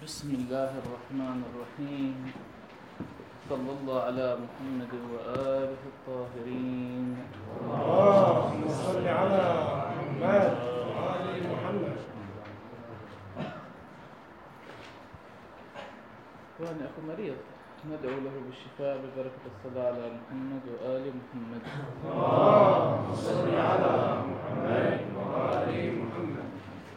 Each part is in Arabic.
بسم الله الرحمن الرحيم. صلى الله على محمد وآله الطاهرين. اللهم صل على محمد وآل محمد. وأنا أخو مريض ندعو له بالشفاء ببركة الصلاة على محمد وآل محمد. اللهم صل على محمد وآل محمد.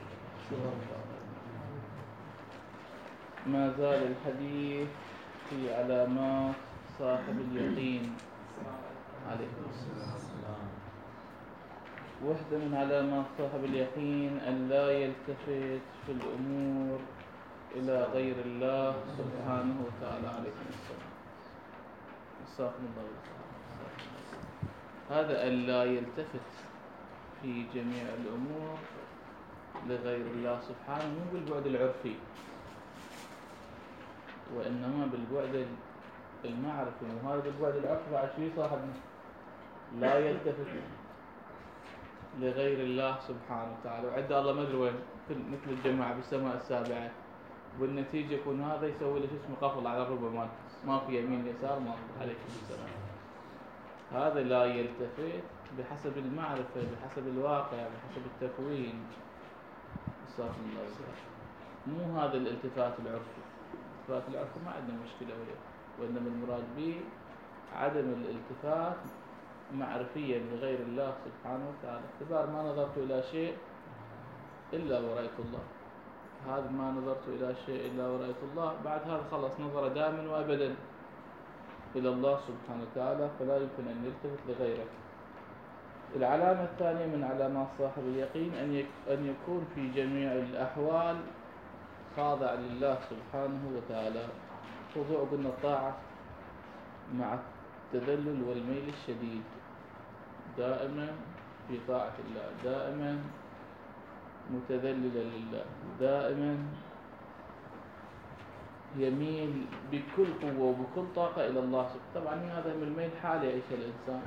ما زال الحديث في علامات صاحب اليقين عليه السلام. واحدة من علامات صاحب اليقين أن لا يلتفت في الأمور إلى غير الله سبحانه وتعالى عليه السلام. مساكم الله بالخير. هذا أن لا يلتفت في جميع الأمور لغير الله سبحانه مو بالبعد العرفي، وإنما بالبعد المعرفي. وهذا بالبعد العرفي بعد شو صاحبنا لا يلتفت لغير الله سبحانه وتعالى، وعند الله ما ادري وين، مثل الجماعة بالسماء السابعة، والنتيجة يكون هذا يسوي له شو اسمه قفل على الربع ما في يمين يسار ما في. عليكم السلام. هذا لا يلتفت بحسب المعرفة، بحسب الواقع، بحسب التكوين. استغفر الله بالخير. مو هذا الالتفات العرفي. الالتفات العرفي ما عندنا مشكلة وياه، وإنما المراد به عدم الالتفات معرفيا لغير الله سبحانه وتعالى. اعتبار ما نظرت إلى شيء إلا ورأيت الله. هذا ما نظرت إلى شيء إلا ورأيت الله، بعد هذا خلص نظر دائما وأبدا إلى الله سبحانه وتعالى، فلا يمكن أن يلتفت لغيره. العلامة الثانية من علامات صاحب اليقين أن يكون في جميع الأحوال خاضع لله سبحانه وتعالى. خضوع قلنا الطاعة مع التذلل والميل الشديد، دائما في طاعة الله، دائما متذللا لله، دائما يميل بكل قوة وبكل طاقة إلى الله سبحانه. طبعا هذا من الميل حال يعيش الإنسان.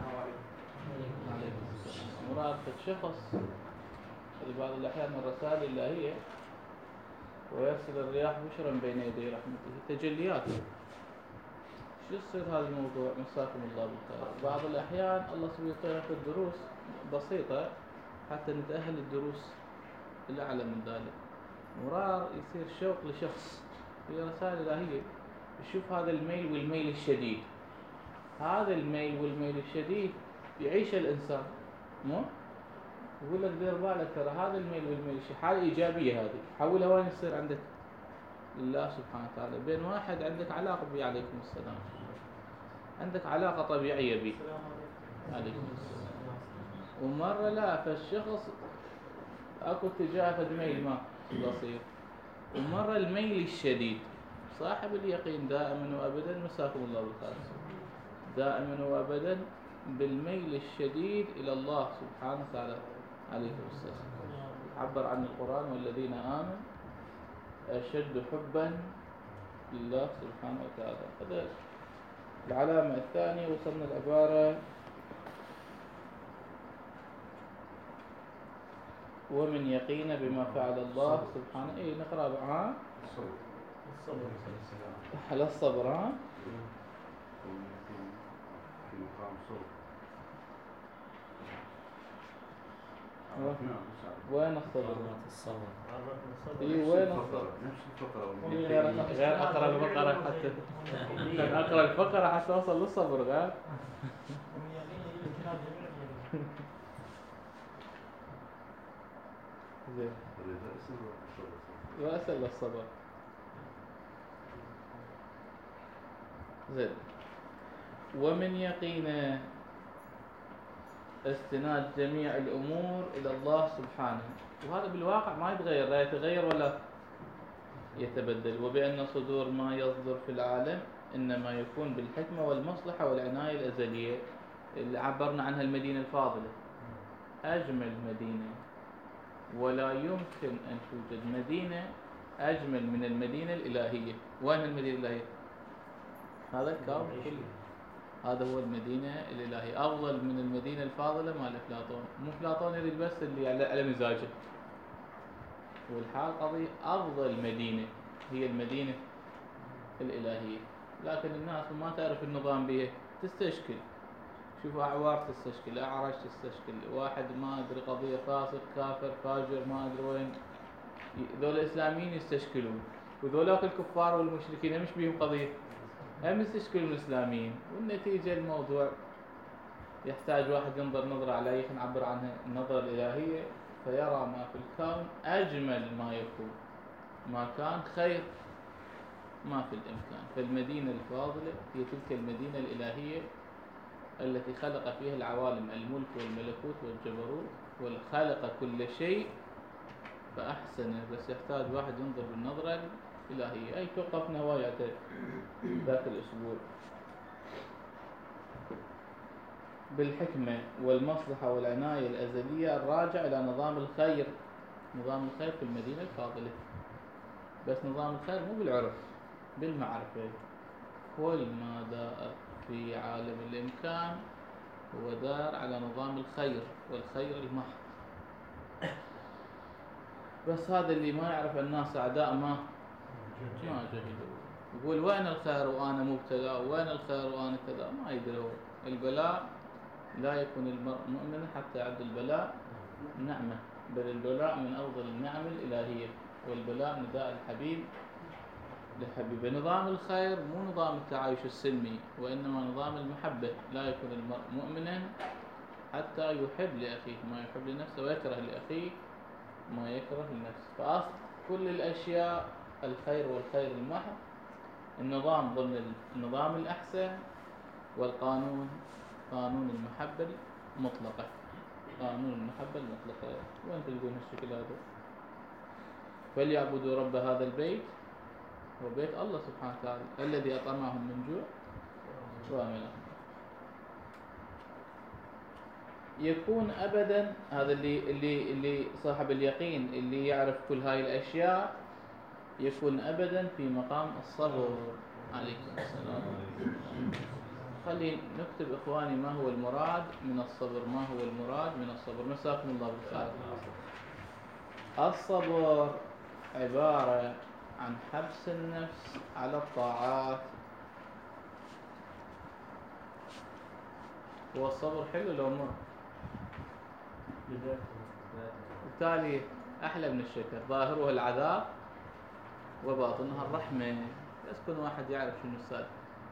مرافقة شخص في بعض الأحيان من الرسائل الإلهية ويرسل الرياح بشرا بين يدي رحمته، تجليات. شو يصير هذا الموضوع؟ مساكم الله بالخير. بعض الأحيان الله سبحانه وتعالى يأخذ دروس بسيطة حتى نتأهل الدروس الأعلى من ذلك. مرار يصير شوق لشخص في رسائل إلهية، يشوف هذا الميل والميل الشديد. هذا الميل والميل الشديد يعيش الإنسان، مو يقول لك دير بالك ترى هذا الميل والميل حالة إيجابية، هذه حولها وين يصير عندك لله سبحانه وتعالى. بين واحد عندك علاقة به عليكم السلام، عندك علاقة طبيعية به عليكم السلام، ومرة لا، فالشخص أكو اتجاه الميل ما بسيط، ومرة الميل الشديد. صاحب اليقين دائما وأبدا مساكم الله بالخير، دائما وأبدا بالميل الشديد إلى الله سبحانه وتعالى عليه السلام. عبر عن القرآن والذين آمنوا أشد حبا لله سبحانه وتعالى. هذا العلامة الثانية. وصلنا العبارة ومن يقين بما فعل الله سبحانه. إيه نقرأ معاه على الصبر. ها وين الصبر؟ إيه وين الصبر؟ غير أقرأ الفقرة حتى أقرأ الفقرة حتى أوصل للصبر. غير زين وأسأل للصبر. زين. ومن يقين استناد جميع الأمور إلى الله سبحانه، وهذا بالواقع ما يتغير، لا يتغير ولا يتبدل. وبأن صدور ما يصدر في العالم إنما يكون بالحكمة والمصلحة والعناية الأزلية اللي عبرنا عنها المدينة الفاضلة، أجمل مدينة، ولا يمكن أن توجد مدينة أجمل من المدينة الإلهية. وين المدينة الإلهية؟ هذا الكون كله، هذا هو المدينة الإلهية. أفضل من المدينة الفاضلة مال أفلاطون. مو أفلاطون يريد بس اللي على مزاجه، والحال قضية أفضل مدينة هي المدينة الإلهية. لكن الناس ما تعرف النظام بيه تستشكل، شوف أعوار تستشكل، أعرج تستشكل، واحد ما أدري قضية فاسق كافر فاجر ما أدري وين، ذول الإسلاميين يستشكلون، وذولاك الكفار والمشركين مش بيهم قضية، هم يستشكلون الإسلاميين. والنتيجة الموضوع يحتاج واحد ينظر نظرة عليه نعبر عنها النظرة الإلهية، فيرى ما في الكون أجمل ما يكون، ما كان خير ما في الإمكان. فالمدينة الفاضلة هي تلك المدينة الإلهية التي خلق فيها العوالم، الملك والملكوت والجبروت، والخالق كل شيء فأحسن. بس يحتاج واحد ينظر بالنظرة الإلهية. أي توقفنا وايد ذاك الأسبوع بالحكمة والمصلحة والعناية الأزلية الراجع إلى نظام الخير. نظام الخير في المدينة الفاضلة، بس نظام الخير مو بالعرف، بالمعرفة. كل ما دار في عالم الإمكان هو دار على نظام الخير والخير المحض. بس هذا اللي ما يعرف الناس أعداء ما جهلوا. يقول وين الخير وأنا مبتلى، وين الخير وأنا كذا، ما يدري. البلاء لا يكون المرء مؤمنا حتى يعد البلاء نعمة، بل البلاء من أفضل النعم الإلهية، والبلاء نداء الحبيب لحبيبه. نظام الخير مو نظام التعايش السلمي، وإنما نظام المحبة. لا يكون المرء مؤمنا حتى يحب لأخيه ما يحب لنفسه، ويكره لأخيه ما يكره لنفسه. فأصل كل الأشياء الخير والخير المحض، النظام ضمن النظام الأحسن، والقانون قانون المحبة المطلقة. قانون المحبة المطلقة وين تلقون هالشكل هذا؟ فليعبدوا رب هذا البيت، وبيت الله سبحانه وتعالى الذي أطعمهم من جوع وآمنهم. يكون أبدا هذا اللي صاحب اليقين، اللي يعرف كل هاي الأشياء، يكون أبدا في مقام الصبر. عليكم السلام. خلي نكتب إخواني ما هو المراد من الصبر، ما هو المراد من الصبر. مساكم الله بالخير. الصبر عبارة عن حبس النفس على الطاعات. هو الصبر حلو لو مر؟ بالتالي أحلى من الشكر. ظاهره العذاب وباطنها الرحمة. بس كل واحد يعرف شنو السالفة.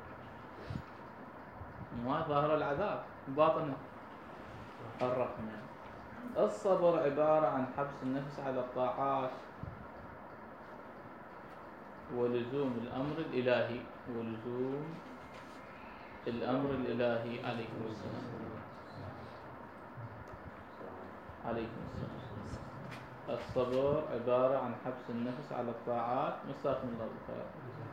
ما ظاهر العذاب باطنه الرحمة. الصبر عبارة عن حبس النفس على الطاعات ولزوم الأمر الإلهي. ولزوم الأمر الإلهي. عليكم السلام. عليكم السلام. الصبر عبارة عن حبس النفس على الطاعات، مساكم الله بالخير،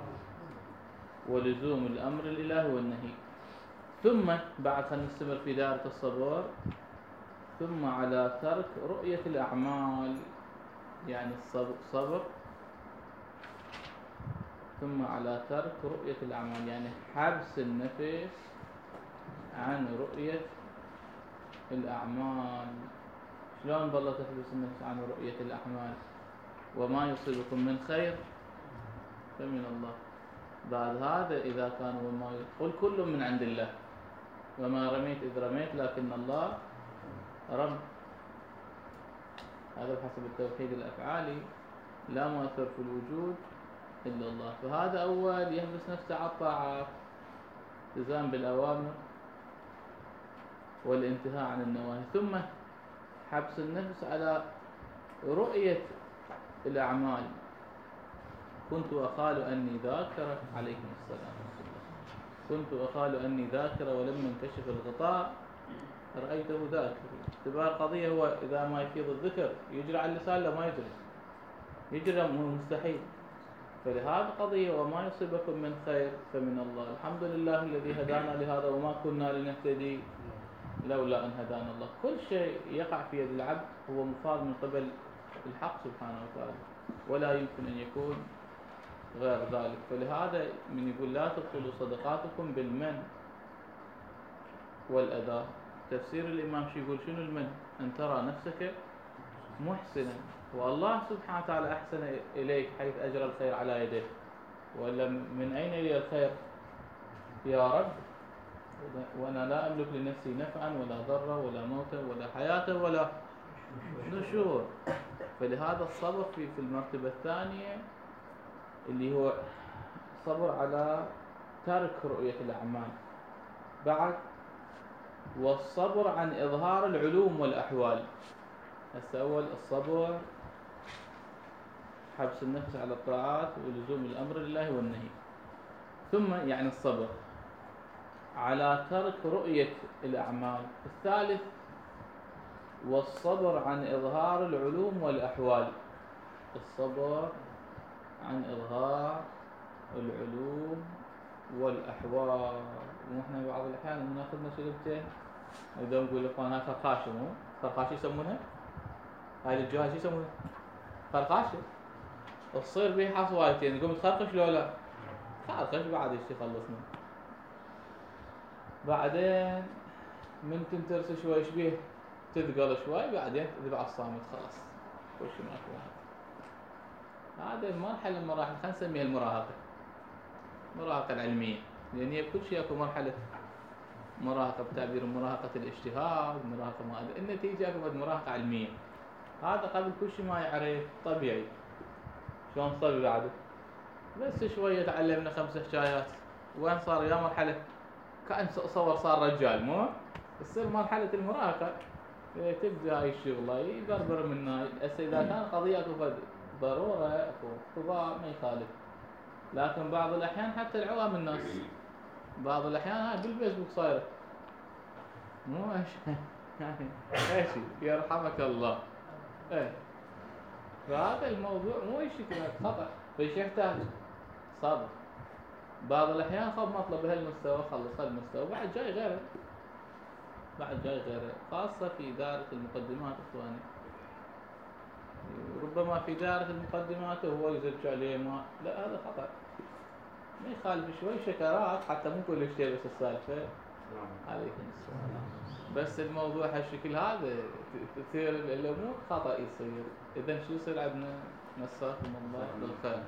ولزوم الأمر الإلهي والنهي. ثم بعد خلينا نستمر في دائرة الصبر. ثم على ترك رؤية الأعمال، يعني الصبر ثم على ترك رؤية الأعمال، يعني حبس النفس عن رؤية الأعمال. شلون بالله تحبس النفس عن رؤية الأعمال؟ وما يصيبكم من خير فمن الله. بعد هذا إذا كان وما قل كل من عند الله، وما رميت إذ رميت لكن الله رب. هذا بحسب التوحيد الأفعالي، لا مؤثر في الوجود إلا الله. فهذا أول يحبس نفسه على الطاعات، التزام بالأوامر والانتهاء عن النواهي. ثم حبس النفس على رؤية الأعمال. كنت أخال أني ذاكرة. عليكم السلام. كنت أخال أني ذاكرة ولما انكشف الغطاء رأيته ذاكر. اعتبار قضية هو إذا ما يفيض الذكر يجري على اللسان، لا ما يجري، يجري مستحيل. فلهذا قضية وما يصيبكم من خير فمن الله. الحمد لله الذي هدانا لهذا وما كنا لنهتدي لولا أن هدانا الله. كل شيء يقع في يد العبد هو مفاض من قبل الحق سبحانه وتعالى، ولا يمكن أن يكون غير ذلك. فلهذا من يقول لا تبطلوا صدقاتكم بالمن والأذى. تفسير الإمام شو يقول؟ شنو المن؟ أن ترى نفسك محسنا والله سبحانه وتعالى أحسن إليك حيث أجرى الخير على يديك، ولا من أين لي الخير يا رب؟ وأنا لا أملك لنفسي نفعا ولا ضرا ولا موتا ولا حياة ولا نشور. فلهذا الصبر في المرتبة الثانية اللي هو صبر على ترك رؤية الأعمال بعد، والصبر عن إظهار العلوم والأحوال. هسه أول الصبر حبس النفس على الطاعات ولزوم الأمر لله والنهي، ثم يعني الصبر على ترك رؤية الأعمال. الثالث والصبر عن إظهار العلوم والأحوال، الصبر عن إظهار العلوم والأحوال. ونحن بعض الأحيان ناخذ مسؤوليتين إذا نقول لإخوان هاي خرخاشة، مو خرخاشة يسمونها، هاي الجهاز يسمونها خرخاشة، تصير بيها حصوايتين نقوم تخرخش لو لا خرخش بعد ايش يخلصنا. بعدين من تنترس شوي شبيه تثقل شوي، بعدين تذبع الصامت خلاص وش ماكو. هذا المرحلة من المراحل خلينا نسميها المراهقة، المراهقة العلمية، لأن هي بكل شيء اكو مرحلة مراهقة بتعبير مراهقة الاجتهاد، مراهقة ما أدري، النتيجة اكو مراهقة علمية. هذا قبل كل شيء ما يعرف طبيعي شلون صار بعده، بس شوية تعلمنا 5 حكايات وين صار يا مرحلة كأن صار رجال، مو تصير مرحلة المراهقة تبدأ هاي الشغلة يبربر منها. هسه إذا كان قضية اكو ضرورة اكو اقتضاء ما يخالف، لكن بعض الأحيان حتى العوام الناس بعض الأحيان هاي بالفيسبوك صايرة مو ايش يعني ايش يرحمك الله. ايه فهذا الموضوع مو شيء خطأ، فايش يحتاج صبر. بعض الأحيان خذ مطلب بهالمستوى خلص هالمستوى بعد جاي غيره، بعد جاي غيره، خاصة في دائرة المقدمات إخواني. ربما في دائرة المقدمات هو يزج عليه ما لا، هذا خطأ، ما يخالف شوي شكرات حتى مو كل شيء بس السالفة. عليكم السلام. بس الموضوع هالشكل هذا تصير الأمور خطأ يصير، إذا شو يصير عندنا؟ مساكم الله بالخير.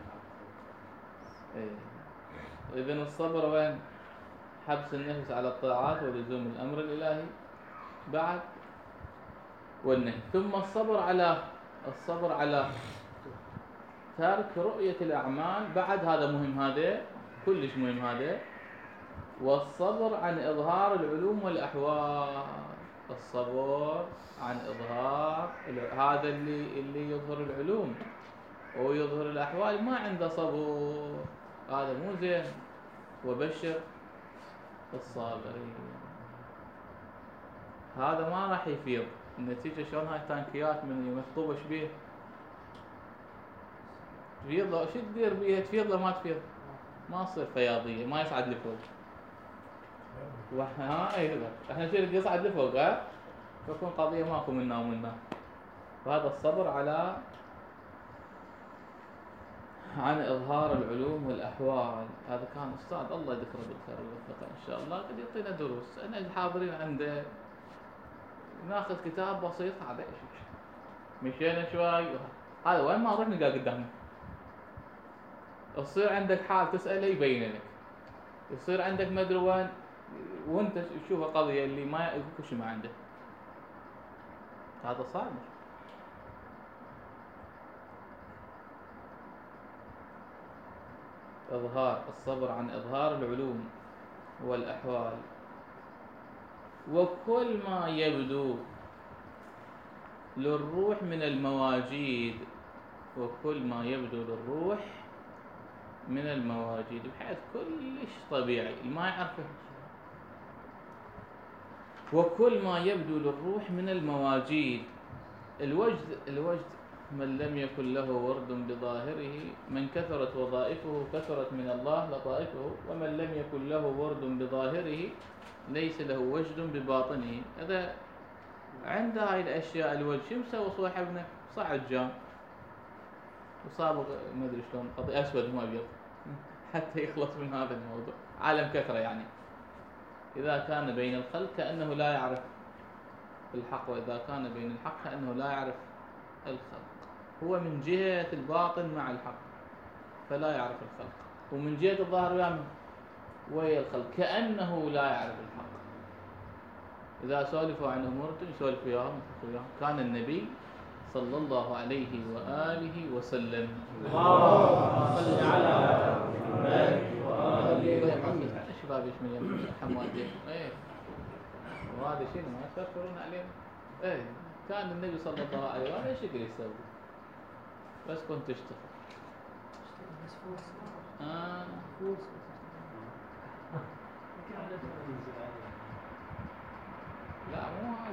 إيه. إذن الصبر وين؟ حبس النفس على الطاعات ولزوم الأمر الإلهي بعد والنهي، ثم الصبر على ترك رؤية الأعمال بعد، هذا مهم، هذا كلش مهم هذا. والصبر عن إظهار العلوم والأحوال، الصبر عن إظهار هذا اللي يظهر العلوم ويظهر الأحوال ما عنده صبر، هذا مو زين. وبشر الصابرين، هذا ما راح يفيض. النتيجة شلون هاي تانكيات من مخطوبة شبيه تفيض له، شو تدير بيها؟ تفيض له ما تفيض، ما تصير فياضية، ما يصعد لفوق. ها ايوه احنا نصير يصعد لفوق، ها تكون قضية ماكو منا ومنا. فهذا الصبر عن إظهار العلوم والأحوال. هذا كان أستاذ الله يذكره بالخير ويوفقه إن شاء الله، قد يعطينا دروس. أنا الحاضرين عنده ناخذ كتاب بسيط هذا ايش مشينا شوي، هذا وين ما نروح نلقى قدامنا. تصير عندك حال تسأله يبين لك، يصير عندك مدري وين وانت تشوف قضية اللي ما يكون شيء ما عنده. هذا صعب. الصبر عن إظهار العلوم والأحوال، وكل ما يبدو للروح من المواجيد، وكل ما يبدو للروح من المواجيد، بحيث كلش طبيعي ما يعرفه. وكل ما يبدو للروح من المواجيد، الوجد من لم يكن له ورد بظاهره، من كثرت وظائفه كثرت من الله لطائفه، ومن لم يكن له ورد بظاهره ليس له وجد بباطنه. هذا عند هاي الأشياء الوجه شو مسوي صاحبنا؟ صعد جام وصابغ ما ادري شلون قضي اسود مو ابيض حتى يخلص من هذا الموضوع. عالم كثرة يعني، إذا كان بين الخلق كأنه لا يعرف الحق، وإذا كان بين الحق كأنه لا يعرف الخلق. هو من جهة الباطن مع الحق فلا يعرف الخلق، ومن جهة الظاهر ويا الخلق كأنه لا يعرف الحق. إذا سولفوا عن أمور يسولف وياهم. كان النبي صلى الله عليه وآله وسلم. اللهم صل على محمد وآل محمد. الشباب يشمل حمادين وهذا شيء ما يسافرون عليه. كان النبي صلى الله عليه وآله ايش يقدر يسوي؟ بس كنت تشتغل. لا مو هاي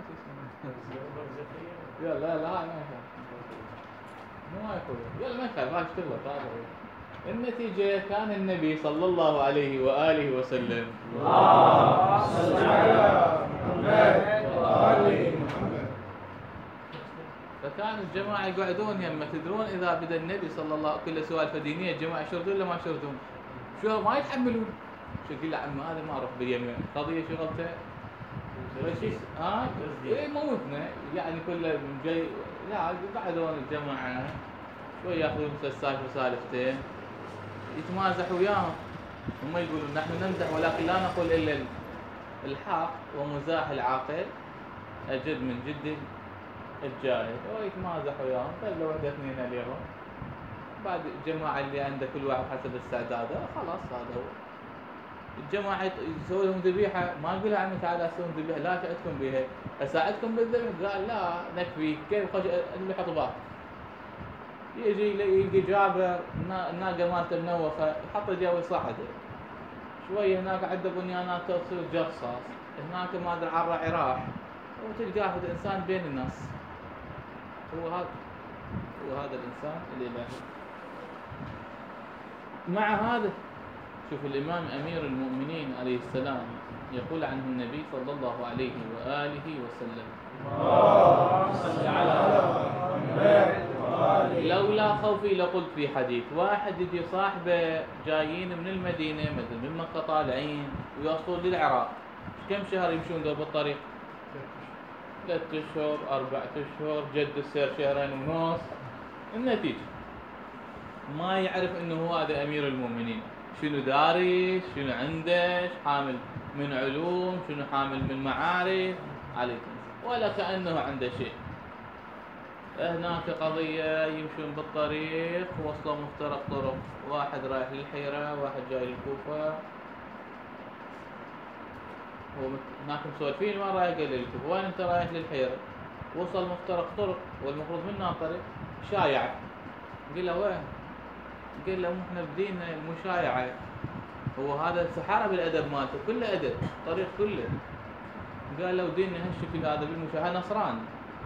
اسمه. لا ما يخالف. مو هاي يلا ما يخالف هاي اشتغل طابع. النتيجة كان النبي صلى الله عليه وآله وسلم. اللهم صل على محمد وآل محمد. فكان الجماعة يقعدون يما تدرون إذا بدأ النبي صلى الله عليه وسلم كل سوالف دينية الجماعة يشردون ولا ما يشردون؟ شو ما يتحملون. شو يقول له عم هذا ما أروح باليمين قضية شغلته. موتنا يعني كله جاي. لا يقعدون الجماعة شوي ياخذون سالفتين يتمازح وياهم. هم يقولون نحن نمزح ولكن لا نقول إلا الحق، ومزاح العاقل أجد من جد الجاهل. ويتمازح وياهم خلوا واحدة اثنين عليهم. بعد الجماعة اللي عنده كل واحد حسب استعداده خلاص هذا هو. الجماعة يسوي لهم ذبيحة ما يقول لها عمي تعالى سوون ذبيحة لا شأتكم بها أساعدكم بالذبح. قال لا نكفي كيف خش اللي حطبات يجي يلقي جابر الناقة مالته منوخة يحط جوا صعده شوية هناك عنده بنيانات تصير جصاص هناك ما أدري عرى عراح وتلقاه الإنسان بين الناس. هو هذا الإنسان الإلهي. مع هذا شوف الإمام أمير المؤمنين عليه السلام يقول عنه النبي صلى الله عليه وآله وسلم اللهم صل على محمد وآل. لولا خوفي لقلت في حديث. واحد يجي صاحبه جايين من المدينة مثل من مكة طالعين ويوصلون للعراق كم شهر يمشون دول بالطريق؟ 3 أشهر 4 أشهر جد السير 2.5 شهر. النتيجة ما يعرف انه هذا امير المؤمنين شنو دارس شنو عنده حامل من علوم شنو حامل من معارف عليكم ولا كأنه عنده شيء. هناك قضية يمشون بالطريق وصلوا مفترق طرق واحد رايح للحيرة واحد جاي للكوفة هناك مسولفين وين رايح قال للكوفة وين انت رايح للحيرة وصل مفترق طرق والمفروض منها طريق شايع. قال له وين؟ قال له احنا بدينا المشايعة. هو هذا سحارة بالأدب مالته كله أدب طريق كله. قال له ديننا هالشكل هذا بالمشايعة نصران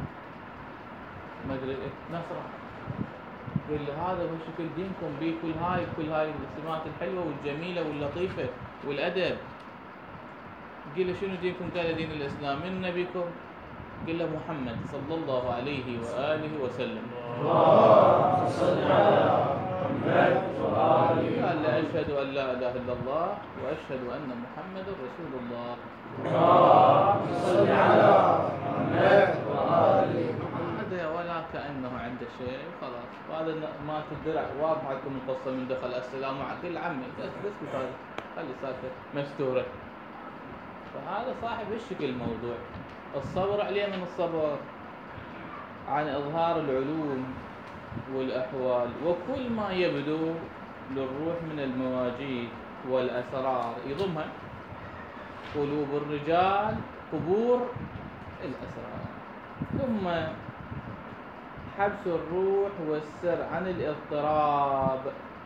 ما أدري نصران. قال له هذا هو شكل دينكم بيه كل هاي السمات الحلوة والجميلة واللطيفة والأدب. قال له شنو دينكم؟ قال دين الإسلام. من نبيكم؟ قال له محمد صلى الله عليه وآله وسلم. اللهم صل على محمد وآل. قال له أشهد أن لا إله إلا الله وأشهد أن محمد رسول الله. اللهم صل على محمد وآل محمد. ولا كأنه عنده شيء خلاص. وهذا ما تدرع واضح لكم القصة من دخل السلام عليكم عمي بس هذا خلي ساكت مستورة. فهذا صاحب الشكل الموضوع. الصبر عليه من الصبر عن إظهار العلوم والأحوال وكل ما يبدو للروح من المواجيد والأسرار يضمها قلوب الرجال قبور الأسرار. ثم حبس الروح والسر عن الاضطراب.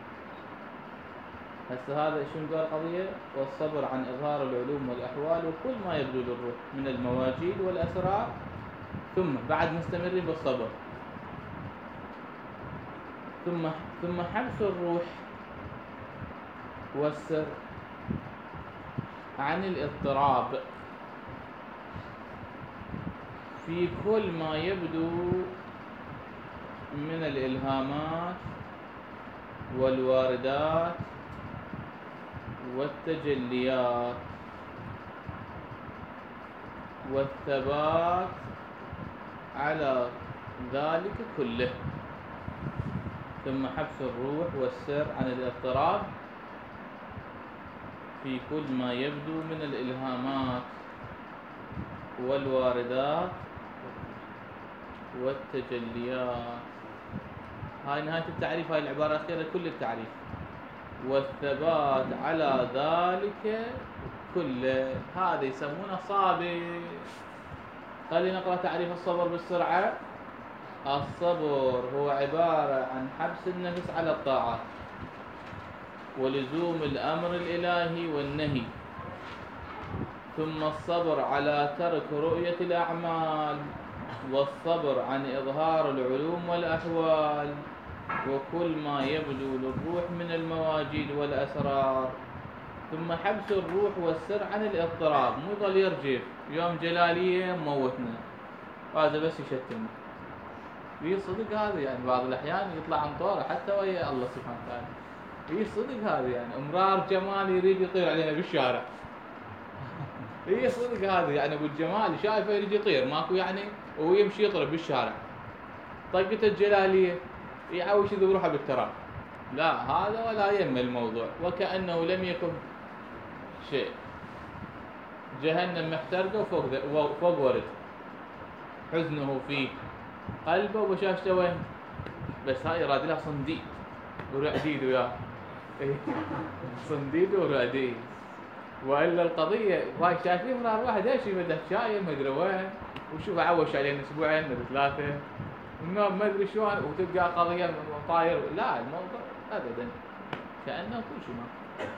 هسه هذا شنو قال قضية والصبر عن إظهار العلوم والأحوال وكل ما يبدو للروح من المواجيد والأسرار. ثم بعد مستمرين بالصبر ثم حبس الروح والسر عن الاضطراب في كل ما يبدو من الإلهامات والواردات والتجليات والثبات على ذلك كله. ثم حبس الروح والسر عن الاضطراب في كل ما يبدو من الإلهامات والواردات والتجليات. هاي نهاية التعريف، هاي العبارة الأخيرة كل التعريف. والثبات على ذلك كله، هذا يسمونه صابر. خلينا نقرأ تعريف الصبر بالسرعة. الصبر هو عبارة عن حبس النفس على الطاعات ولزوم الأمر الإلهي والنهي، ثم الصبر على ترك رؤية الأعمال، والصبر عن إظهار العلوم والأحوال وكل ما يبدو للروح من المواجيد والأسرار، ثم حبس الروح والسر عن الاضطراب. مو يظل يرجف يوم جلالية موتنا، هذا بس يشتمنا. في صدق هذا يعني، بعض الأحيان يطلع عن طوره حتى ويا الله سبحانه وتعالى. في صدق هذا يعني، امرار جمال يريد يطير علينا بالشارع. هي صدق هذا يعني، ابو الجمال شايفه يريد يطير ماكو يعني، ويمشي يطرب بالشارع. طقته الجلاليه يعوش ذبروحه بالتراب. لا هذا ولا يهم الموضوع، وكأنه لم يكن شيء. جهنم محترقه وفوق ورد، حزنه في قلبه وبشاشته وين؟ بس هاي يراد لها صنديد ورعديد وياه. صنديد ورعديد. والا القضيه واي شايفين مرار واحد ايش يمدح شايل ما ادري وين، وشوف عوش علينا اسبوعين ولا ثلاثه، النوم ما ادري شلون، وتلقى قضيه طاير. لا الموضوع ابدا كانه كل شيء ما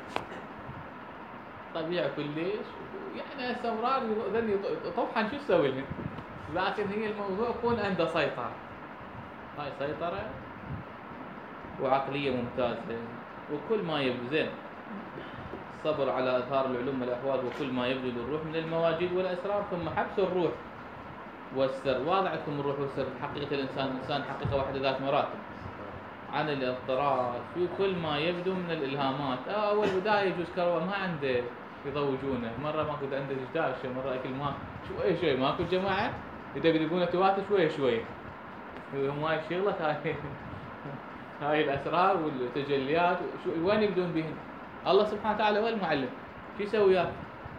طبيعي كلش يعني. استمرار ذني طبعا شو تسوي لهم، لكن هي الموضوع يكون عنده سيطره. هاي سيطره وعقليه ممتازه وكل ما يبدو زين. الصبر على إظهار العلوم والأحوال وكل ما يبدو للروح من المواجيد والأسرار، ثم حبس الروح والسر. واضح لكم الروح والسر حقيقة الإنسان حقيقة واحدة ذات مراتب عن الاضطراب في كل ما يبدو من الإلهامات. أول بداية يجوز كروه ما عنده يضوجونه، مرة ماكو عنده دشداشة، مرة أكل ما شوي شوي ماكو جماعة يدقدقون تواتر شوي شوي. هم هاي الشغلة هاي الأسرار والتجليات وين يبدون بهن؟ الله سبحانه وتعالى هو المعلم. شو يسوي وياك؟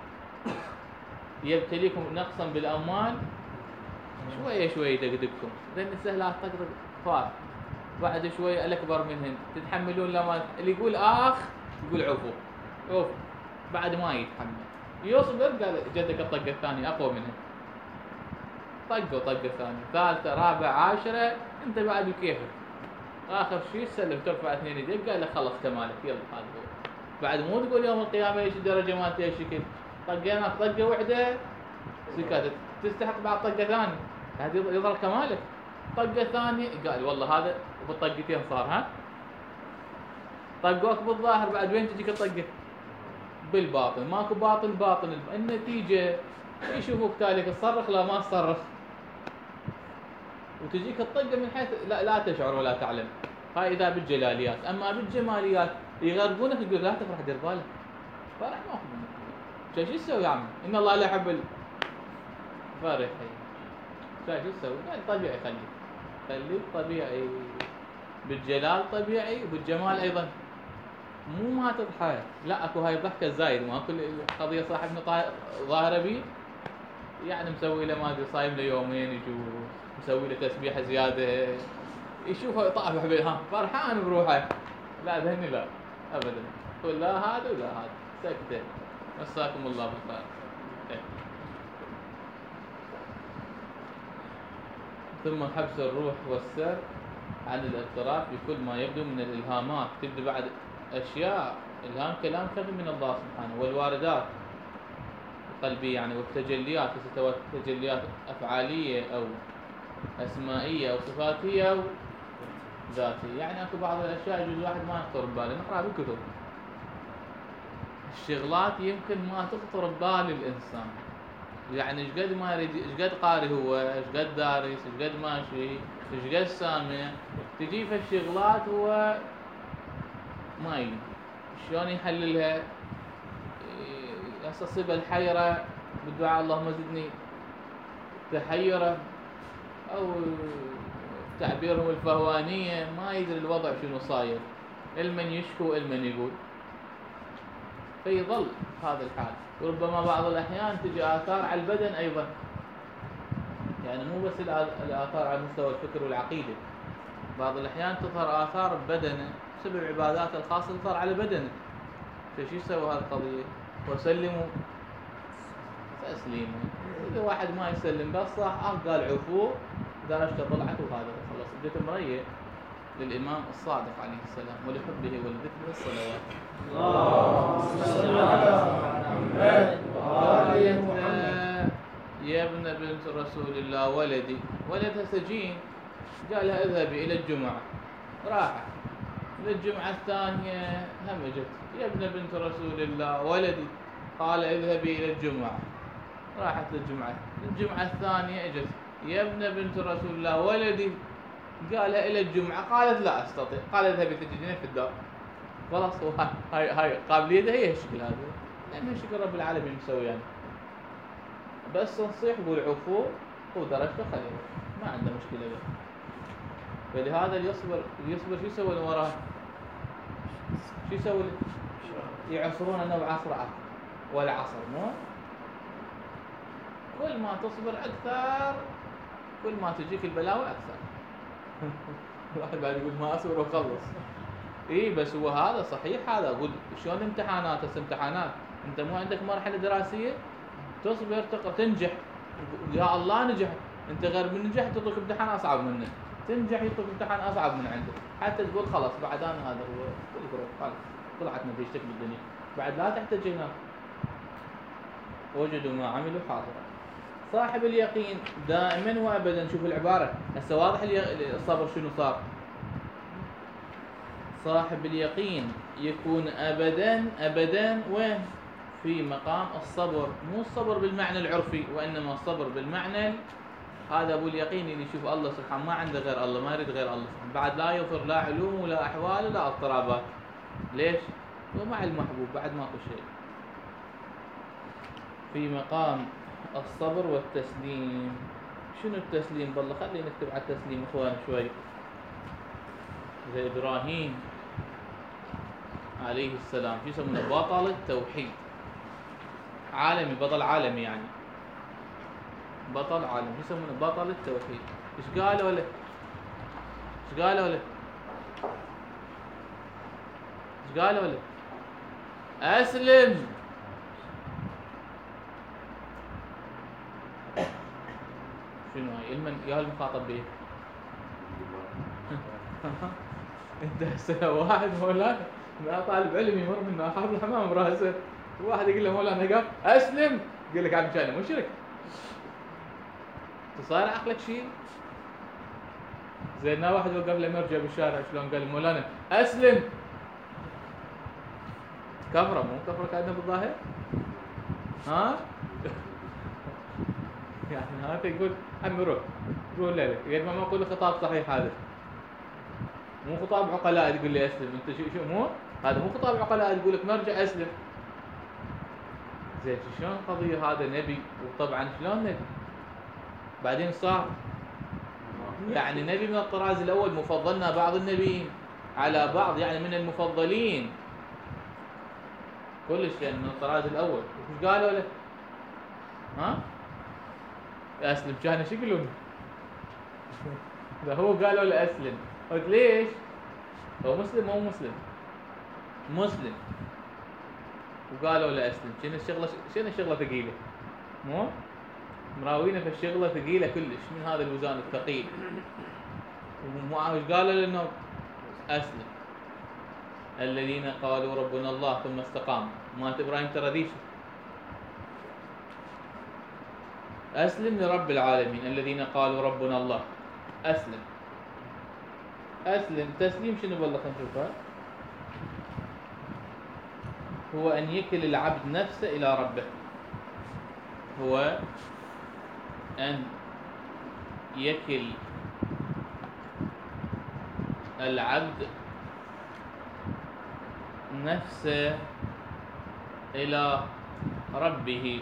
يبتليكم نقصا بالاموال شويه شويه يدقدقكم، لان السهلات تقدر فات، بعد شويه الاكبر منهن تتحملون. لما اللي يقول يقول عفو بعد ما يتحمل يصبر. قال جدك الطقه الثانيه اقوى منه، طقه ثانيه ثالثه رابعه عاشره، انت بعد بكيفك. اخر شيء سلم ترفع 2 يديك، قال له خلص مالك يلا هذا هو. بعد مو تقول يوم القيامة ايش الدرجة مالتي ايش شكل، طقيناك طقة واحدة سكتت، تستحق بعد طقة ثانية، هذا يظهر كمالك. طقة ثانية قال والله هذا بالطقتين صار. ها طقوك بالظاهر، بعد وين تجيك الطقة؟ بالباطن. ماكو باطن النتيجة يشوفوك تالك تصرخ لا ما تصرخ، وتجيك الطقة من حيث لا تشعر ولا تعلم. هاي إذا بالجلاليات. أما بالجماليات يغرقونك يقول لا تفرح دير بالك، فرح ما أخذ منك. شو تسوي يا عمي؟ إن الله لا يحب الفرح. شو تسوي؟ قال طبيعي، خليك طبيعي، بالجلال طبيعي وبالجمال أيضا. مو ما تضحك، لا أكو هاي الضحكة الزايد. ما كل قضية صاحبنا ظاهرة بي يعني مسوي له ما أدري صايم له يومين يجوز، مسوي له تسبيحة زيادة، يشوفه يطافح بها فرحان بروحه. لا ذهني لا ابدا، قل لا هذا ولا هذا، سكته. مساكم الله بالخير. ثم حبس الروح والسر عن الاضطراب بكل ما يبدو من الالهامات. تبدو بعد اشياء الهام كلام خفي من الله سبحانه، والواردات القلبيه يعني، والتجليات سواء تجليات افعاليه او اسمائيه او صفاتيه او ذاتي. يعني اكو بعض الاشياء يجوز واحد ما يخطر بباله، نقرا بالكتب الشغلات يمكن ما تخطر ببال الانسان. يعني ايش قد ما يريد، ايش قد قاري هو، ايش قد دارس، ايش قد ماشي، ايش قد سامع، تجي في الشغلات هو ما يدري شلون يحللها. يستصيب الحيره بالدعاء اللهم زدني تحيره، او تعبيرهم الفهوانية ما يدري الوضع شنو صاير، المن يشكو المن يقول، فيظل هذا الحال. وربما بعض الأحيان تجي آثار على البدن أيضا، يعني مو بس الآثار على مستوى الفكر والعقيدة، بعض الأحيان تظهر آثار ببدنه بسبب العبادات الخاصة تظهر على بدنه. فشو يسوي هذه القضية؟ وسلموا تسليما. إذا واحد ما يسلم بس صح قال عفو درجته طلعت وهذا خلص، اجت مرية للإمام الصادق عليه السلام ولحبه ولذكره الصلوات. اللهم صل على محمد وآل محمد. يا ابن بنت رسول الله ولدي، ولدها سجين، قالها اذهبي إلى الجمعة، راحت للجمعة الثانية همجت يا ابن بنت رسول الله ولدي، قال اذهبي إلى الجمعة، راحت للجمعة الثانية اجت يا ابن بنت رسول الله ولدي، قالها إلى الجمعة، قالت لا أستطيع، قال اذهبي تجديني في الدار. خلاص هاي قابليته هي الشكل هذا، لأن شكل رب العالمين مسوي يعني. بس نصيح قول عفو ودرجته خليه ما عنده مشكلة به. فلهذا يصبر شو يسوي وراه؟ شو يسوي؟ يعصرون انه بعصر عصر ولا عصر، مو كل ما تصبر اكثر كل ما تجيك البلاوي اكثر. الواحد بعد يقول ما اصبر وخلص. بس هو هذا صحيح، هذا اقول شلون امتحانات، امتحانات انت مو عندك مرحله دراسيه تصبر تنجح، يا الله نجح، انت غير من نجح تعطيك امتحان اصعب منه، تنجح يعطيك امتحان اصعب من عنده، حتى تقول خلاص بعد انا هذا هو خلاص طلعت نتيجتك بالدنيا، بعد لا تحتاج هناك. وجدوا ما عملوا حاضرا. صاحب اليقين دائما وابدا، شوف العباره هسه واضح الصبر شنو صار. صاحب اليقين يكون ابدا وين؟ في مقام الصبر، مو الصبر بالمعنى العرفي وانما الصبر بالمعنى هذا ابو اليقين اللي يشوف الله سبحانه ما عنده غير الله، ما يريد غير الله سبحانه، بعد لا يظهر لا علوم ولا احوال ولا اضطرابات. ليش؟ ومع المحبوب بعد ماكو شيء. في مقام الصبر والتسليم. شنو التسليم؟ والله خلينا نكتب على التسليم اخوان شوي. زي ابراهيم عليه السلام شو يسمونه؟ بطل التوحيد، عالمي، بطل عالمي يعني، بطل عالمي يسمونه بطل التوحيد. ايش قالوا له؟ ايش قالوا له؟ ايش قالوا له؟ اسلم. شنو هاي؟ يا المخاطب به. انت هسه واحد مولانا ما طالب علم يمر منه اخذ الحمام براسه، واحد يقول له مولانا قف اسلم، يقول لك عاد مشان مشرك. صار عقلك شيء؟ زين واحد وقف له مرجع بالشارع شلون قال مولانا اسلم، كفره مو كفره كانه بالظاهر؟ ها؟ يعني هذا يقول عمي روح لك، يعني ما اقول خطاب صحيح هذا، مو خطاب عقلاء تقول لي اسلم، انت شو مو هذا مو خطاب عقلاء تقول لك مرجع اسلم. زين شلون قضيه هذا نبي، وطبعا شلون نبي بعدين صار يعني نبي من الطراز الاول، مفضلنا بعض النبيين على بعض، يعني من المفضلين كلش يعني من الطراز الاول. وش قالوا له؟ ها؟ اسلم كان شو يقولون؟ ده هو قالوا له اسلم، قلت ليش؟ هو مسلم مو مسلم؟ مسلم، وقالوا له اسلم. شنو الشغله ثقيله؟ مو مراوينا في الشغله ثقيله كلش من هذا الوزان الثقيل. وش قالوا له؟ انه اسلم. الذين قالوا ربنا الله ثم استقاموا، مالت ابراهيم ترى ذيش. اسلم لرب العالمين الذين قالوا ربنا الله، اسلم. تسليم شنو والله خلينا نشوفها. هو ان يكل العبد نفسه الى ربه، هو ان يكل العبد نفسه إلى ربه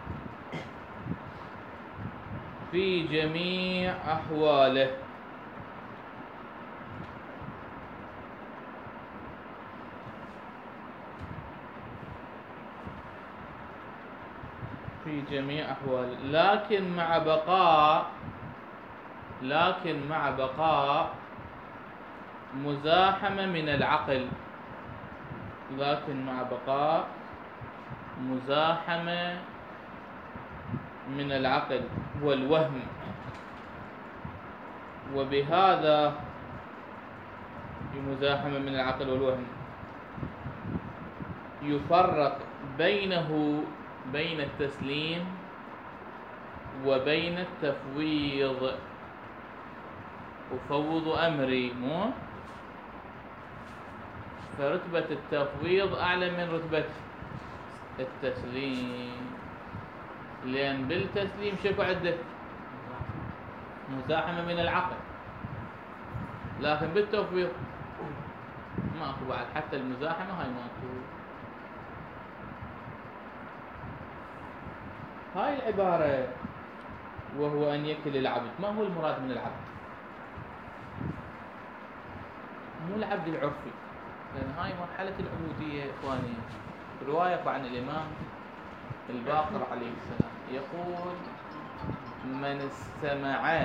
في جميع أحواله. في جميع أحواله، لكن مع بقاء مزاحمة من العقل، لكن مع بقاء مزاحمة من العقل والوهم. وبهذا بمزاحمة من العقل والوهم يفرق بين التسليم وبين التفويض. أفوض أمري، مو فرتبة التفويض أعلى من رتبة التسليم، لأن بالتسليم شكو عنده مزاحمة من العقل، لكن بالتفويض ماكو بعد، حتى المزاحمة هاي ماكو. هاي العبارة وهو أن يكل العبد، ما هو المراد من العبد؟ مو العبد العرفي، لأن هاي مرحلة العبودية يا إخواني. رواية عن الإمام الباقر عليه السلام يقول: من استمع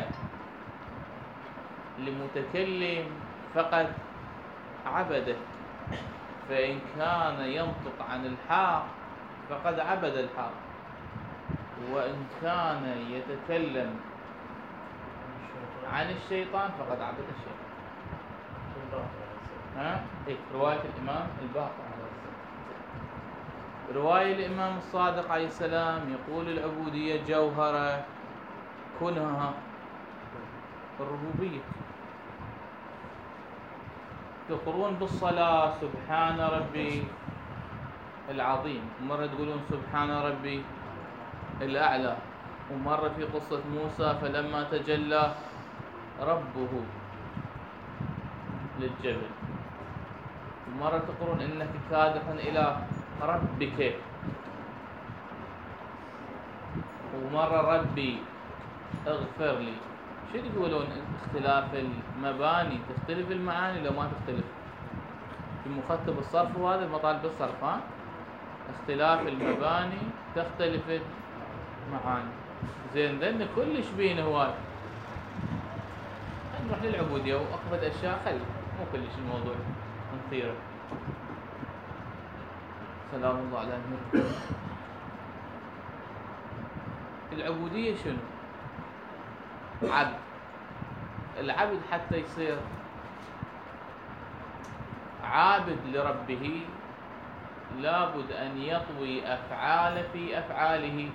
لمتكلم فقد عبده، فإن كان ينطق عن الحق فقد عبد الحق، وإن كان يتكلم عن الشيطان فقد عبد الشيطان. رواية الإمام الباقر عليه السلام. رواية الإمام الصادق عليه السلام يقول: العبودية جوهرة كنها الربوبية. تقرون بالصلاة سبحان ربي العظيم، مرة تقولون سبحان ربي الأعلى، ومرة في قصة موسى فلما تجلى ربه للجبل، ومرة تقولون إنك كادح إلى ربك، ومرة ربي اغفر لي. شو يقولون؟ اختلاف المباني تختلف المعاني لو ما تختلف. في مخطط الصرف وهذا مطالب الصرف، اختلاف المباني تختلف المعاني. زين ذن كلش بين هواي. نروح للعبودية وأقبض أشياء خلي مو كلش الموضوع مثيره. سلام الله على النبي. العبودية شنو؟ عبد. العبد حتى يصير عابد لربه لابد أن يطوي أفعال في أفعاله،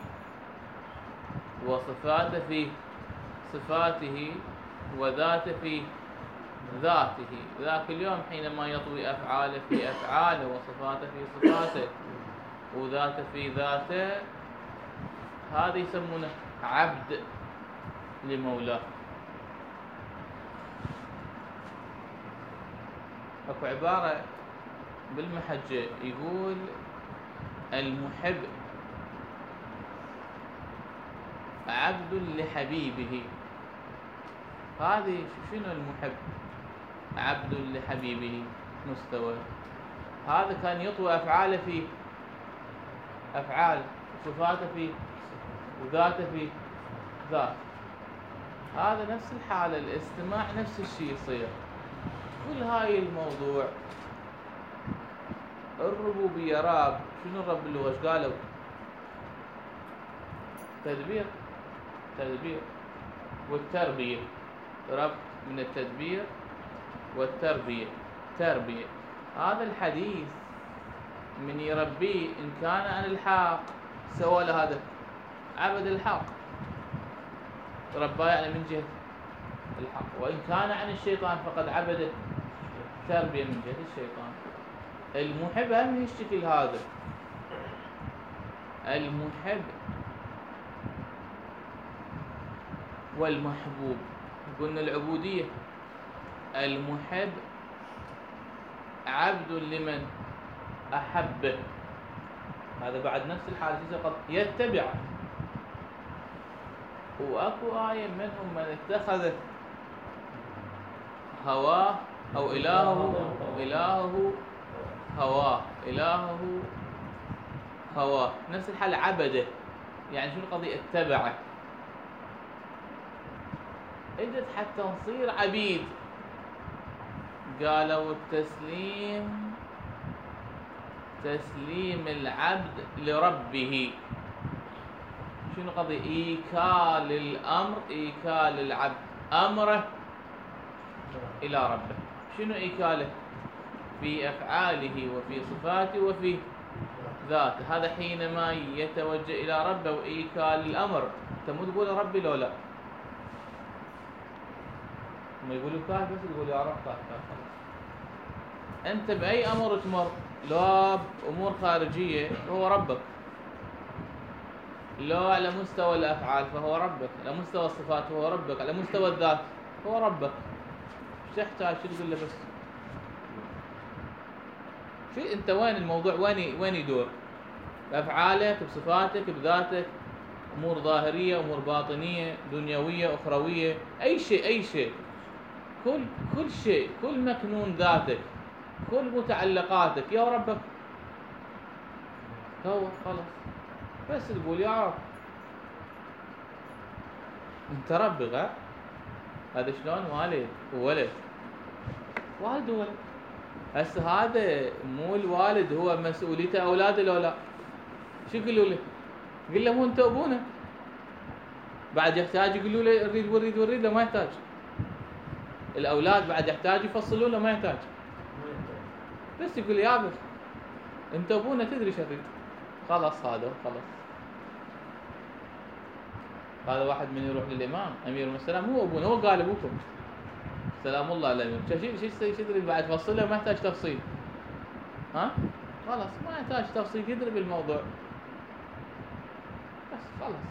وصفات في صفاته، وذات في ذاته. ذاك اليوم حينما يطوي أفعال في أفعاله، وصفات في صفاته، وذات في ذاته، هذا يسمونه عبد لمولاه. اكو عبارة بالمحجة يقول: المحب عبد لحبيبه. هذه شنو المحب؟ عبد لحبيبه مستوى. هذا كان يطوي أفعاله في أفعال، صفاته في، وذاته في ذات. هذا نفس الحالة، الاستماع نفس الشيء يصير. كل هاي الموضوع الربوبية راب. شنو الرب اللغة؟ ايش قالوا؟ تدبير والتربية. رب من التدبير والتربية. تربية. هذا الحديث من يربيه إن كان عن الحق سوى له هذا عبد الحق، رباه يعني من جهة الحق، وإن كان عن الشيطان فقد عبد تربية من جهة الشيطان. المحب هم يشتكي هذا. المحب والمحبوب. قلنا العبودية المحب عبد لمن أحبه، هذا بعد نفس الحالة يتبع. وأكو آية منهم من اتخذ هواه أو إلهه هواه، إلهه هواه. نفس الحال عبده، يعني شنو قضية اتبعه؟ اجت حتى نصير عبيد. قالوا التسليم تسليم العبد لربه. شنو قضية؟ إيكال الأمر، إيكال العبد أمره إلى ربه. شنو إيكاله؟ في أفعاله وفي صفاته وفي ذاته. هذا حينما يتوجه إلى ربه وإيكال الأمر. أنت مو تقول ربي لو لا، ما يقولوا كاف بس يقول يا رب كاف خلاص. أنت بأي أمر تمر، لو أمور خارجية هو ربك، لو على مستوى الأفعال فهو ربك، على مستوى الصفات هو ربك، على مستوى الذات هو ربك. ايش تحتاج؟ شو تقول له بس؟ شو أنت وين الموضوع؟ وين يدور؟ بأفعالك، بصفاتك، بذاتك، أمور ظاهرية، أمور باطنية، دنيوية، أخروية، أي شيء أي شيء، كل شيء، كل مكنون ذاتك، كل متعلقاتك يا ربك هو خلاص. بس تقول يا رب أنت ربك. هذا شلون؟ والد وولد، والد وولد. هسه هذا مو الوالد هو مسؤوليته أولاده لو لا؟ شو يقولوا له؟ قل له مو أنت أبونا. بعد يحتاج يقولوا له نريد له ما يحتاج. الأولاد بعد يحتاج يفصلون له ما يحتاج. بس يقول يا أبي أنت أبونا تدري شو تريد. خلاص هذا خلاص. هذا واحد من يروح للإمام أمير المسلم، مو أبونا، هو قال أبوكم سلام الله على الأمير. شو تدري بعد تفصله ما يحتاج تفصيل. ها خلاص ما يحتاج تفصيل، يدري بالموضوع بس خلاص.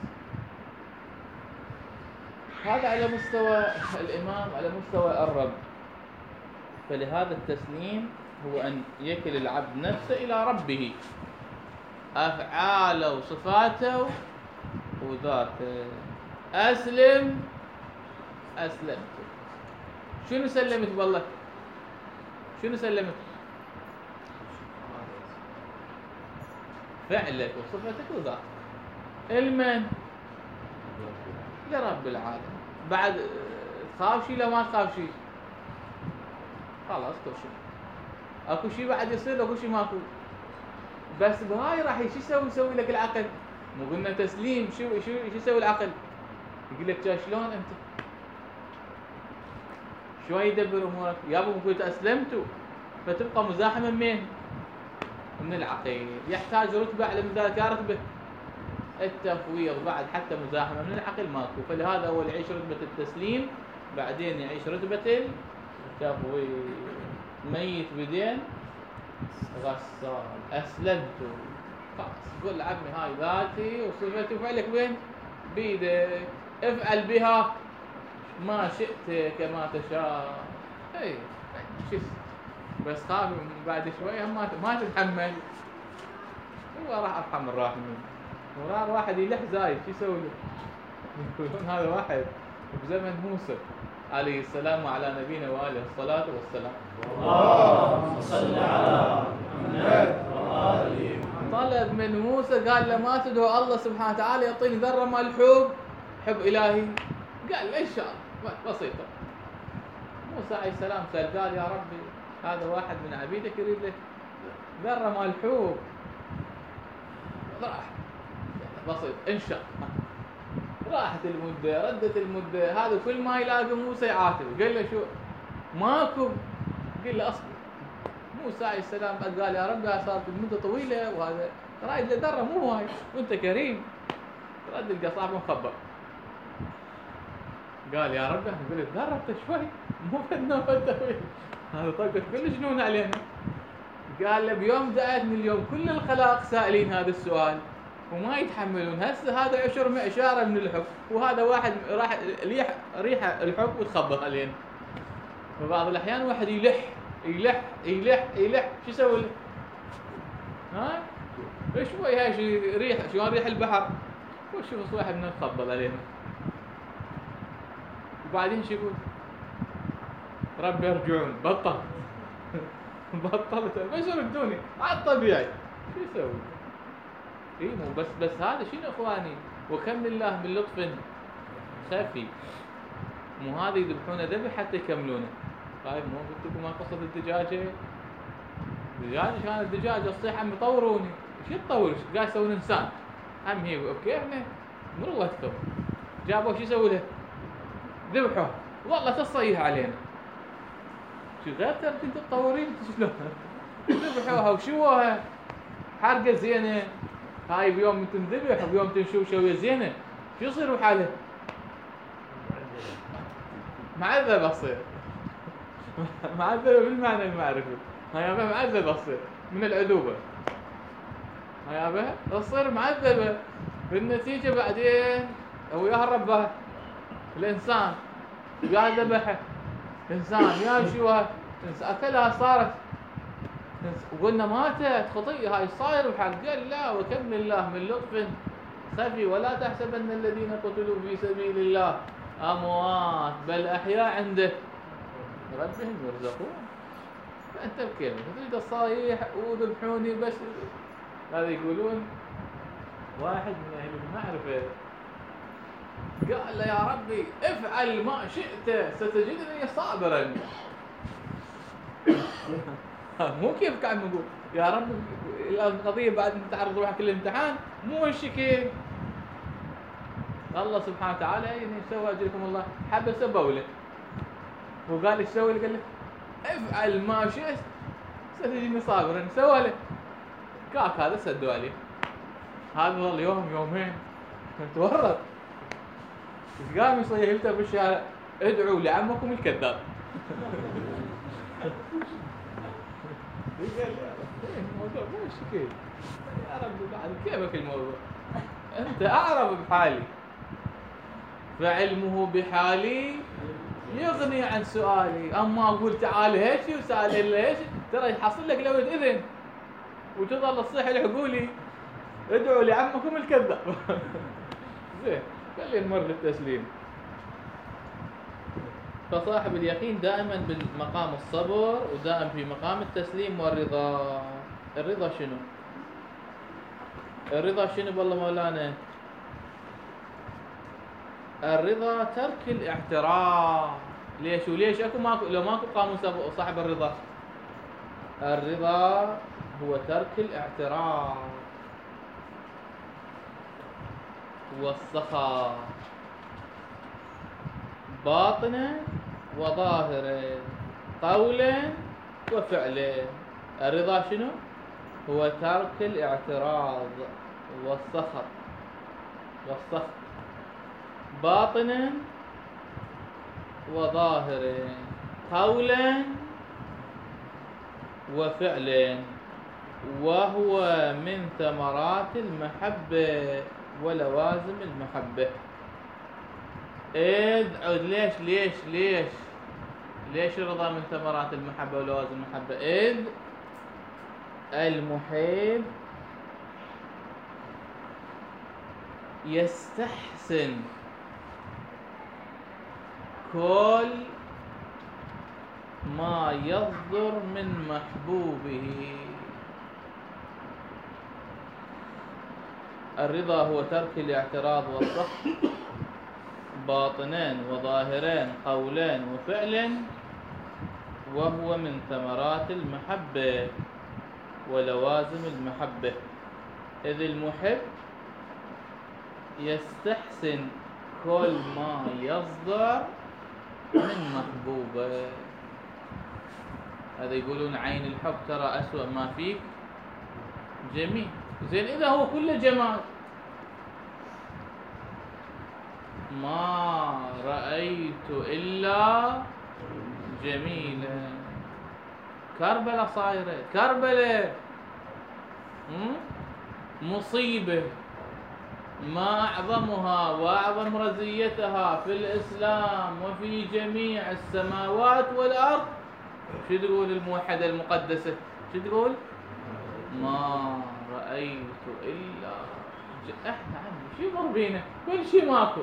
هذا على مستوى الإمام، على مستوى الرب. فلهذا التسليم هو أن يكل العبد نفسه إلى ربه، أفعاله وصفاته وذاته. أسلم أسلمت. شنو سلمت والله؟ شنو سلمت؟ فعلك وصفتك وذاتك. المن؟ لرب العالمين. بعد تخاف شيء لو ما تخاف شيء خلاص كل شيء. اكو شيء بعد يصير، اكو شيء ماكو. بس بهاي راح شو يسوي لك العقل؟ مو قلنا تسليم؟ شو يسوي العقل؟ يقول لك شلون انت؟ شلون يدبر امورك؟ يابا قلت اسلمتوا فتبقى مزاحمه من العقل. يحتاج رتبه على من ذلك رتبه التفويض، بعد حتى مزاحمه من العقل ماكو. فلهذا هو يعيش رتبه التسليم، بعدين يعيش رتبه التفويض. ميت بدين غسال. اسلمت خلاص. قول عمي هاي ذاتي وصفتي وفعلك وين؟ بيدك. افعل بها ما شئت كما تشاء. اي شو بس خاف بعد شويه ما تتحمل. هو راح ارحم الراحمين. وراه واحد يلح زايد شو يسوي له؟ يقولون هذا واحد بزمن موسى عليه السلام وعلى نبينا واله الصلاه والسلام. اللهم صل على محمد وآله. طلب من موسى قال له ما تدعو الله سبحانه وتعالى يعطيني ذره مال حب الهي؟ قال ان شاء الله بسيطه. موسى عليه السلام سأل قال يا ربي هذا واحد من عبيدك يريد لك ذره مال حب. راح بسيط ان شاء الله. راحت المده، ردت المده، هذا كل ما يلاقي موسى يعاتبه. قال له شو ماكو؟ قال له اصبر. موسى عليه السلام قال يا رب صارت المده طويله وهذا رايد له ذره مو هاي وانت كريم. رد القصاب مخبر. قال يا رب احنا قلت ذره شوي مو بدنا طويل. هذا طقت كل جنون علينا. قال له بيوم دعيتني اليوم كل الخلائق سائلين هذا السؤال وما يتحملون. هسه هذا اشاره من الحب، وهذا واحد راح ريحه الحب وتخبط علينا. فبعض الاحيان واحد يلح شو يسوي له؟ ها شوي هاي شي ريحه شلون ريح البحر. وشوف واحد من تخبط علينا. وبعدين شو يقول؟ ربي ارجعون. بطلت بس ردوني على الطبيعي. شو يسوي؟ اي مو بس هذا شنو اخواني؟ وكم لله من لطف خفي. مو هذا يذبحونه ذبح حتى يكملونه. طيب مو قلت لكم ما قصة الدجاجة؟ الدجاجة كانت دجاجة تصيح عم يطوروني. شو تطور؟ قاعد يسوون انسان. هم هي بكيفنا مروتكم. جابوا شو يسوي له؟ ذبحوه. والله تصيح علينا. شو غير ترى انت تطورين شلون؟ ذبحوها وشووها. حرقة زينة. هاي بيوم تنذبح وبيوم تنشوف شوية زينة. شو يصير بحاله؟ معذب أصير. معذب بالمعنى المعرفي. هاي أبا معذب أصير من العذوبة. هاي أبا تصير معذبة. بالنتيجة بعدين هو يا ربه الإنسان يا ذبحه إنسان يا شوها أكلها صارت وقلنا ماتت خطيئة هاي صاير بحال. قال لا وكم لله من لطف خفي ولا تحسبن الذين قتلوا في سبيل الله أموات بل أحياء عند ربهم يرزقون. فأنت بكيف تريد الصايح وذبحوني بس. هذا يقولون واحد من أهل المعرفة قال له يا ربي افعل ما شئت ستجدني صابرا. مو كيف قاعد نقول يا رب القضية بعد ما تعرض روحك للامتحان مو هالشكل. الله سبحانه وتعالى يعني سوى أجركم الله حبس بوله وقال ايش سوي له؟ قال له افعل ما شئت ستجدني صابرا. سوى له كاك هذا سدوا عليه. هذا ظل يوم يومين تورط. ايش قام يصيح يلتف بالشارع ادعوا لعمكم الكذاب. الموضوع مو هالشكل يا رب. بعد كيفك الموضوع؟ انت اعرف بحالي فعلمه بحالي يغني عن سؤالي. اما اقول تعال هيك وسال ليش ترى يحصل لك لو اذن وتظل تصيح العقولي ادعوا لعمكم الكذاب. زين خلينا نمر للتسليم. فصاحب اليقين دائما بمقام الصبر ودائما في مقام التسليم والرضا. الرضا شنو؟ الرضا شنو بالله مولانا؟ الرضا ترك الاعتراض. ليش وليش اكو ماكو لو ماكو قاموس صاحب الرضا؟ الرضا هو ترك الاعتراض والسخاء باطنا وظاهرا قولا وفعلا. الرضا شنو؟ هو ترك الاعتراض والسخط باطنا وظاهرا قولا وفعلا. وهو من ثمرات المحبة ولوازم المحبة. ليش الرضا من ثمرات المحبة ولوازم المحبة؟ إذ المحب يستحسن كل ما يصدر من محبوبه. الرضا هو ترك الاعتراض والسخط باطنان وظاهران قولان وفعلا. وهو من ثمرات المحبة ولوازم المحبة. إذ المحب يستحسن كل ما يصدر من محبوبه. هذا يقولون عين الحب ترى أسوأ ما فيك جميل. زين إذا هو كله جمال ما رأيت إلا جميلا. كربلاء صايرة كربلاء مصيبة ما أعظمها وأعظم رزيتها في الإسلام وفي جميع السماوات والأرض. شو تقول الموحدة المقدسة؟ شو تقول؟ ما رأيت إلا احنا عمي شو يمر بينا؟ كل شيء ماكو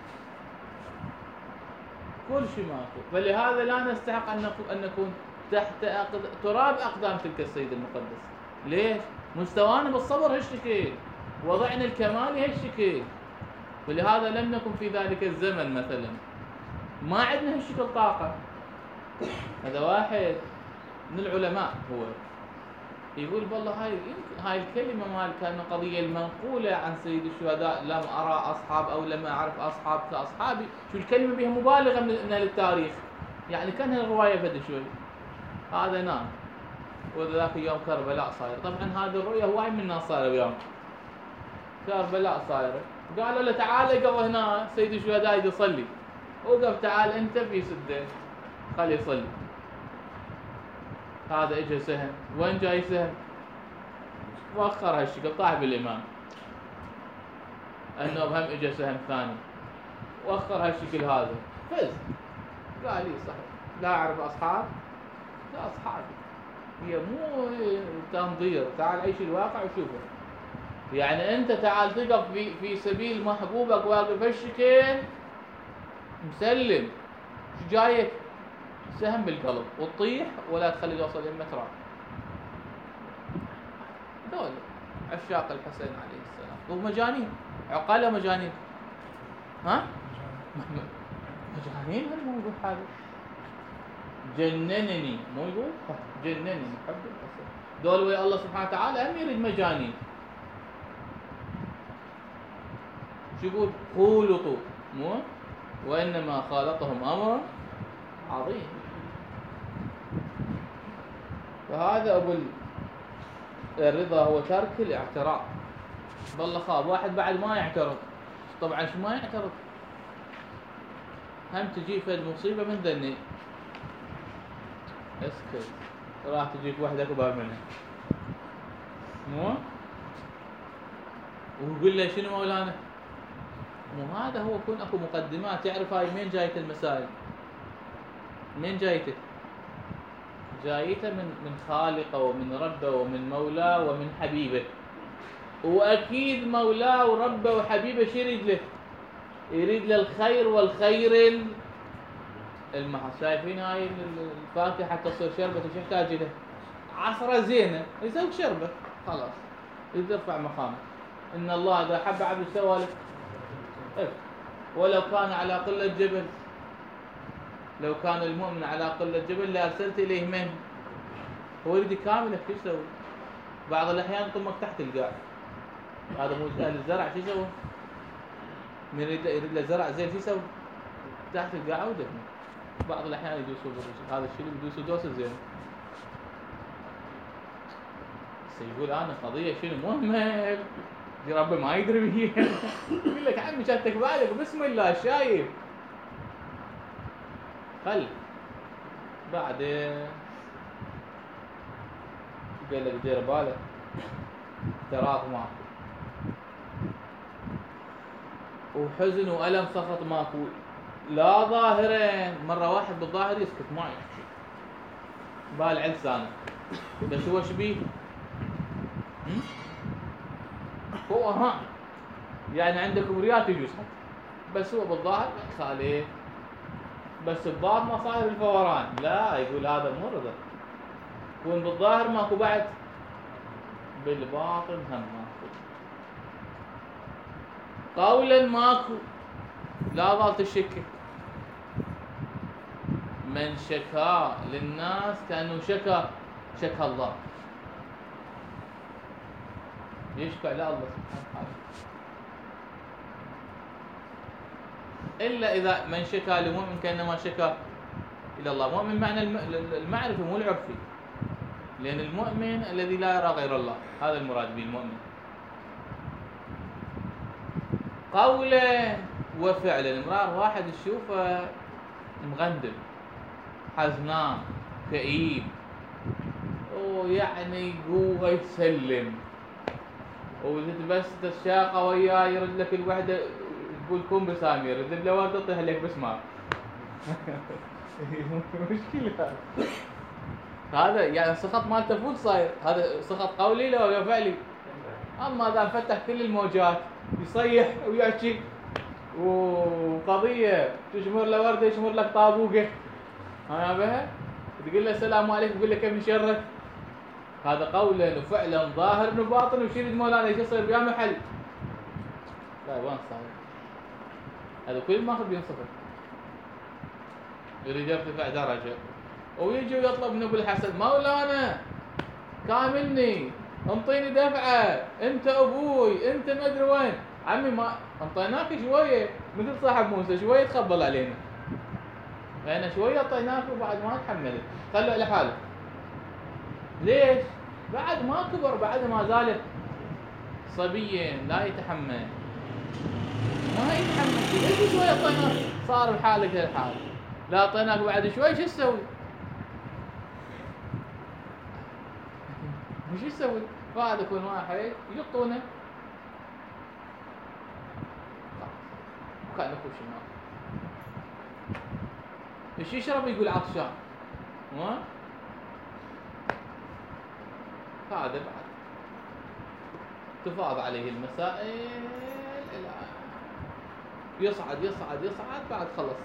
كل شيء ماكو. فلهذا لا نستحق أن نكون تحت تراب أقدام تلك السيدة المقدسة. ليش؟ مستوانا بالصبر هالشكل. وضعنا الكمالي هالشكل، ولهذا لم نكن في ذلك الزمن مثلا ما عندنا هالشكل طاقة. هذا واحد من العلماء هو يقول والله هاي الكلمة مال كان قضية المنقولة عن سيد الشهداء، لم أرى أصحاب أو لم أعرف أصحاب كأصحابي، شو الكلمة بها مبالغة من أهل التاريخ، يعني كان الرواية فد شوي. هذا نام وذاك يوم كربلاء صاير، طبعا هذه الرؤية هواي من الناس صايرة اليوم، كربلاء صايرة، قالوا له تعال اقف هنا سيد الشهداء يجي يصلي، وقف تعال انت في سده خليه يصلي. هذا اجى سهم، وين جاي سهم؟ وأخر هالشكل طاح بالإمام، أنه هم اجى سهم ثاني وأخر هالشكل هذا فز. قال لي صحيح لا أعرف أصحاب، لا أصحابي هي مو تنظير، تعال عيش الواقع وشوفه. يعني أنت تعال تقف في سبيل محبوبك واقف هالشكل مسلم، شو جايك؟ سهم بالقلب وتطيح ولا تخلي يوصل للمتران. دول عشاق الحسين عليه السلام ومجانين، عقالة مجانين، ها؟ مجانين هالموضوع هذا جننني، مو يقول جننني حب الحسين. دول ويا الله سبحانه وتعالى هم يريد مجانين. شو يقول؟ خولطوا، مو وإنما خالطهم أمر عظيم. فهذا أبو الرضا هو ترك الاعتراض. بالله خاب واحد بعد ما يعترض، طبعا شو ما يعترض؟ هم تجي فد مصيبة من ذني اسكت راح تجيك واحدة أكبر منها، مو ويقول له شنو مولانا؟ مو هذا هو يكون اكو مقدمات، تعرف هاي مين جايته المسائل؟ مين جايته؟ جايته من خالقه ومن ربه ومن مولاه ومن حبيبه. واكيد مولاه وربه وحبيبه شو يريد له؟ يريد له الخير والخير المحض. شايفين هاي الفاكهه حتى تصير شربة ايش يحتاج له؟ عصره زينه يسوي شربة خلاص يرفع مقامه. ان الله اذا حب عبد سوى له ولو كان على قلة جبل، لو كان المؤمن على قلة جبل لأرسلت إليه من هو يريد كاملة. شو يسوي؟ بعض الأحيان طمك تحت القاع، هذا مو أهل الزرع شو يسوي؟ من يريد له زرع زين شو يسوي؟ تحت القاع ودفنه. بعض الأحيان يدوسوا هذا الشيء اللي يدوسوا دوسة زين. يقول أنا قضية شنو مهمل ربي ما يدري بيها. يقول لك عمي شتك بالك بسم الله شايف خل بعدين قال لك دير بالك تراض ماكو، وحزن وألم سخط ماكو، لا ظاهرين. مرة واحد بالظاهر يسكت ما يحكي بالع لسانه، بس هو شبيه هو ها يعني عنده كبريات يجوز، بس هو بالظاهر خالي، بس الباطن ما صاير الفوران. لا يقول هذا مو رضا، يكون بالظاهر ماكو بعد بالباطن هم ماكو، قولا ماكو لا ظل تشكي. من شكا للناس كأنه شكا الله، يشفع لا الله سبحانه وتعالى. إلا إذا من شكا لمؤمن كأنما شكا إلى الله. مؤمن معنى المعرفة مو العرفي، لأن المؤمن الذي لا يرى غير الله، هذا المراد به المؤمن. قولا وفعلا، امرار واحد تشوفه مغندم حزنان كئيب ويعني قوه يتسلم، وبس تشاقه وياه يرد لك الوحده تقول كن بسامير، يرد له ورده تطيح لك بسمار. مشكله هذا يعني سخط مالته فول صاير، هذا سخط قولي له ولا فعلي. اما اذا فتح كل الموجات يصيح ويحكي وقضيه تشمر له ورده يشمر لك طابوقه، ها بها تقول له السلام عليكم يقول لك كيف نشرك، هذا قولا وفعلا ظاهر وباطن وشيرد مولانا ايش يصير بيا محل. لا وين صار هذا كل ما خذ ينصفه يريد يرتفع درجه ويجي ويطلب من ابو الحسن مولانا كاملني انطيني دفعه انت ابوي انت ما ادري وين. عمي ما انطيناك شويه مثل صاحب موسى شويه تقبل علينا لان شويه اعطيناك وبعد ما تحملت خلوا على حاله. ليش؟ بعد ما كبر بعد ما زال صبيا لا يتحمل ما يتحمل. ليش شويه اعطيناك صار بحالك للحال لا اعطيناك بعد شوي شو تسوي؟ وش يسوي؟ فهذا يكون واحد يقطونه وكان يخش النار. ايش يشرب يقول عطشان. ها؟ هذا بعد تفاض عليه المسائل الى يصعد يصعد يصعد بعد خلص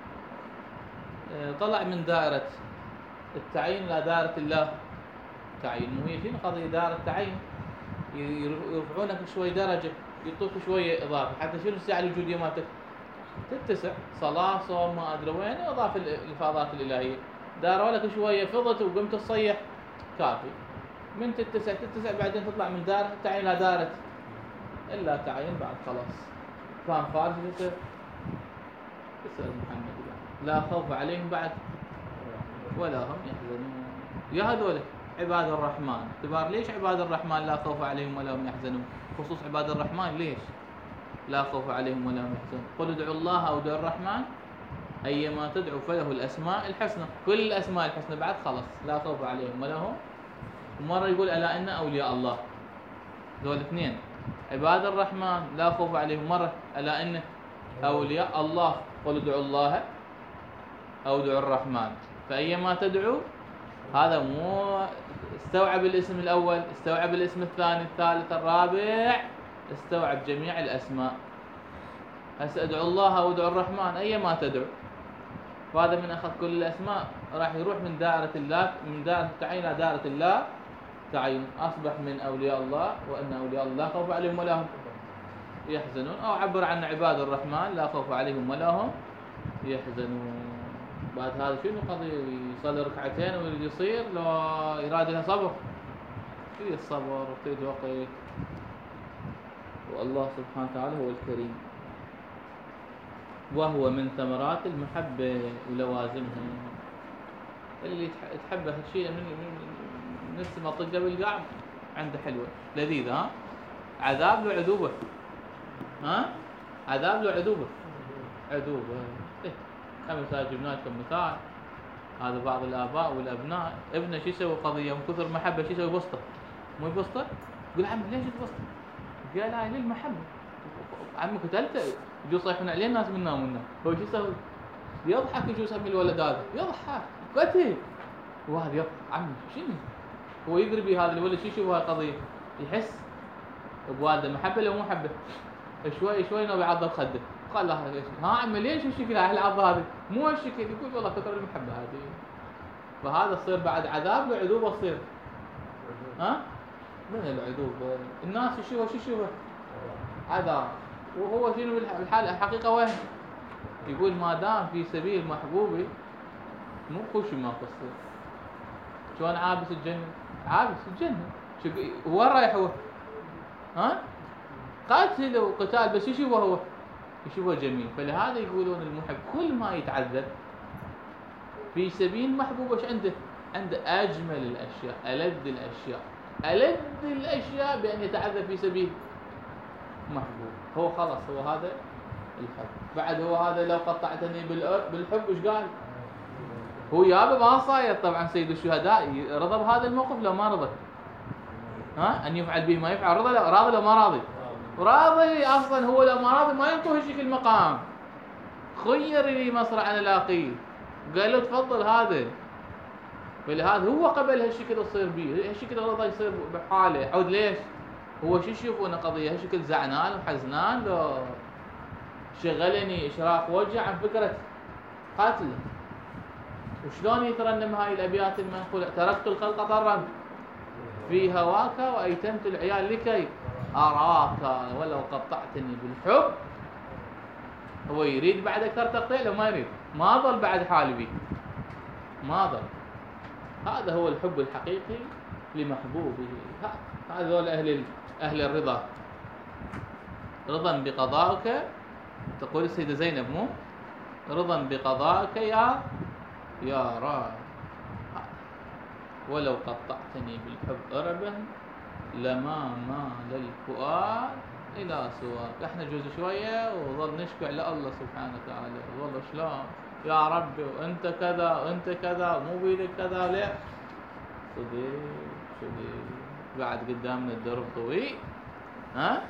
طلع من دائرة التعيين إلى دائرة الله تعيين. مو هي شنو قضية دائرة التعيين يرفعونك شوي درجة يعطوك شوية إضافة حتى شنو الساعة الوجودية مالتك تتسع صلاة صوم ما أدري وين إضافة الإفاضات الإلهية داروا لك شوية فضت وقمت تصيح كافي من تتسع بعدين تطلع من دائرة التعيين إلى دائرة إلا تعيين بعد خلاص فهم فارس يصير محمد لا خوف عليهم بعد ولا هم يحزنون. يا هذول عباد الرحمن اعتبار ليش عباد الرحمن لا خوف عليهم ولا هم يحزنون خصوص عباد الرحمن ليش لا خوف عليهم ولا هم يحزنون. قل ادعوا الله او ادعوا الرحمن ايما تدعوا فله الاسماء الحسنى كل الاسماء الحسنى بعد خلص لا خوف عليهم ولا هم. ومره يقول الا ان اولياء الله ذول اثنين عباد الرحمن لا خوف عليهم مرة الا ان اولياء الله قل ادعوا الله او ادعوا الرحمن فايما تدعوا هذا مو استوعب الاسم الاول استوعب الاسم الثاني الثالث الرابع استوعب جميع الاسماء. هسه ادعوا الله او ادعوا الرحمن ايما تدعو فهذا من اخذ كل الاسماء راح يروح من دائرة الله من دائرة التعيين الى دائرة الله تعيين اصبح من اولياء الله وان اولياء الله لا خوف عليهم ولا هم يحزنون او عبر عن عباد الرحمن لا خوف عليهم ولا هم يحزنون. بعد هذا شنو قضية يصلي ركعتين ويريد يصير لو يراد لها صبر في الصبر وفي وقت والله سبحانه وتعالى هو الكريم وهو من ثمرات المحبة ولوازمها. اللي تحبه هالشيء من نفس ما طقه بالقاع عنده حلوة لذيذة. ها عذاب له عذوبة عذاب له عذوبة مثال جبنا لكم مثال هذا بعض الآباء والأبناء ابنه شو يسوي قضية من كثر محبة شو يسوي بسطة مو يبسطه يقول عمي ليش تبسطه قال هاي للمحبة عمي قتلته يجوا يصيحون عليه الناس منا هو شو يسوي يضحك يجوا يسمي الولد هذا يضحك قتل وهذا يضحك عمي شنو هو يدري بهذا الولد شو يشوف هاي القضية يحس بوالده محبة لو مو محبة شوي نوبي يعضل خده قال له ها عمي ليش الشكل هاي العضة هذه مو هالشكل يقول والله كثر المحبة هذه. فهذا تصير بعد عذاب له عذوبة تصير من العذوبة الناس يشوفها شو يشوفها عذاب وهو شنو بالحال الحقيقة وين يقول ما دام في سبيل محبوبي مو خوشي ما قصير شلون عابس الجنة عابس الجنة وين رايح هو قاتل وقتال بس يشوفه هو يشوفه جميل. فلهذا يقولون المحب كل ما يتعذب في سبيل محبوب ايش عنده اجمل الاشياء ألذ الاشياء بان يتعذب في سبيل محبوب. هو خلاص هو هذا الحب. بعد هو هذا لو قطعتني بالحب ايش قال هو يابا ما صاير. طبعا سيد الشهداء رضى بهذا الموقف لو ما رضى ان يفعل به ما يفعل راضي لو ما راضي راضي اصلا. هو لو ما راضي ما ينطوه هالشكل المقام خير لي مصرع انا لاقيه قال له تفضل هذا. فلهذا هو قبل هالشكل يصير به هالشكل رضا يصير بحاله عود ليش هو شو يشوفونه قضيه هالشكل زعلان وحزنان لو شغلني اشراق وجه عن فكره قتله. وشلون يترنم هاي الابيات المنقوله تركت الخلق طرا في هواك وأيتمت العيال لكي أراك ولو قطعتني بالحب. هو يريد بعد أكثر تقطيع لو ما يريد؟ ما ظل بعد حالي بي، ما ظل. هذا هو الحب الحقيقي لمحبوبه. هذا هو أهل الرضا. رضا بقضائك، تقول السيدة زينب مو رضا بقضائك يا رب، ولو قطعتني بالحب أربا لما مال الفؤاد إلى سواك. احنا جزء شوية وظل نشكع لله سبحانه وتعالى، والله شلون يا ربي وانت كذا وانت كذا مو بيدك كذا، ليه صديق بعد قدامنا الدرب طويل. ها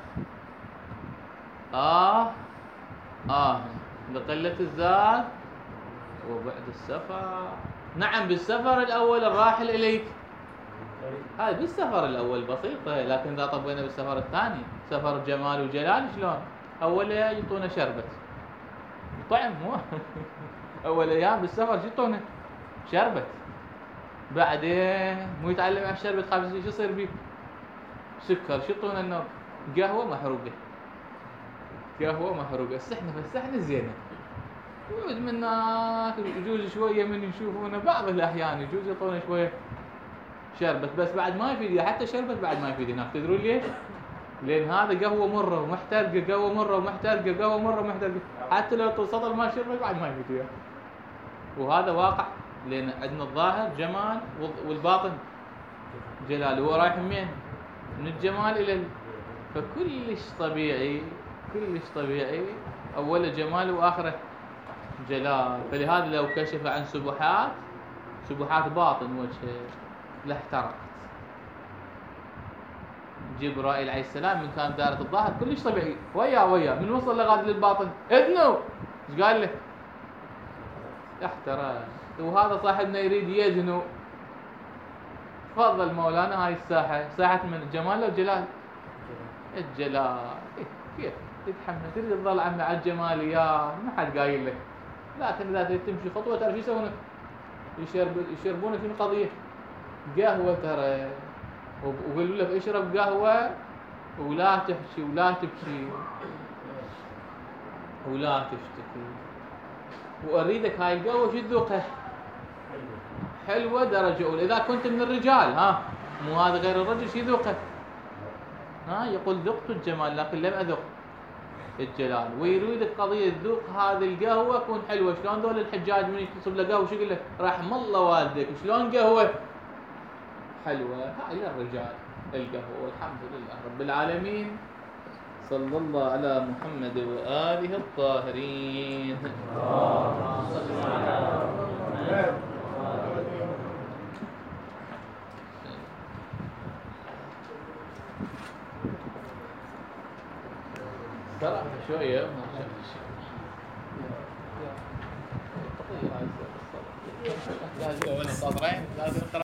لقلة الزاد وبعد السفر. نعم بالسفر الأول الراحل إليك، هذا بالسفر الأول بسيطة، لكن إذا طبينا بالسفر الثاني سفر جمال وجلال شلون؟ أول يعطونا شربت طعم مو أول أيام بالسفر شو يعطونا؟ شربت. بعدين مو يتعلم على الشربت خامس شو يصير بيه؟ سكر. شو يعطونا النوم؟ قهوة محروقة. السحنة زينة. يجوز منا يجوز شوية من يشوفونا بعض الأحيان يجوز يعطونا شوية شربت، بس بعد ما يفيد. حتى شربت بعد ما يفيد هناك. تدرون ليش؟ لأن هذا قهوة مرة ومحترقة، قهوة مرة ومحترقة، قهوة مرة ومحترقة، حتى لو توصل ما شربت بعد ما يفيد وياه. وهذا واقع، لأن عندنا الظاهر جمال والباطن جلال. هو رايح منين؟ من الجمال إلى فكلش طبيعي، كلش طبيعي، أوله جمال وآخره جلال. فلهذا لو كشف عن سبحات باطن وجهه لاحترقت. جبرائيل عليه السلام من كان دارة الظاهر كلش طبيعي، ويا من وصل لغاية للباطن اذنوا ايش قال له؟ احترق. وهذا صاحبنا يريد يدنو. تفضل مولانا، هاي الساحة ساحة من الجمال أو جلال؟ الجلال. كيف تتحمل؟ تريد تظل عم على الجماليات ما حد قايل لك، لكن إذا تريد تمشي خطوة ترى شو يسوونك؟ يشربونك من قضية قهوة ترى، وقالوا لك اشرب قهوة ولا تحكي ولا تبكي ولا تشتكي. وأريدك هاي القهوة شو تذوقها؟ حلوة درجة أولى. إذا كنت من الرجال مو هذا غير الرجل شو يذوقه؟ يقول ذقت الجمال لكن لم أذق الجلال. ويريدك قضية ذوق هذه القهوة تكون حلوة. شلون ذول الحجاج من يتصب له قهوة شو يقول لك؟ رحم الله والدك شلون قهوة حلوة. هاي للرجال القهوة. والحمد لله رب العالمين. صلى الله على محمد وآله الطاهرين. صراحة شوية لازم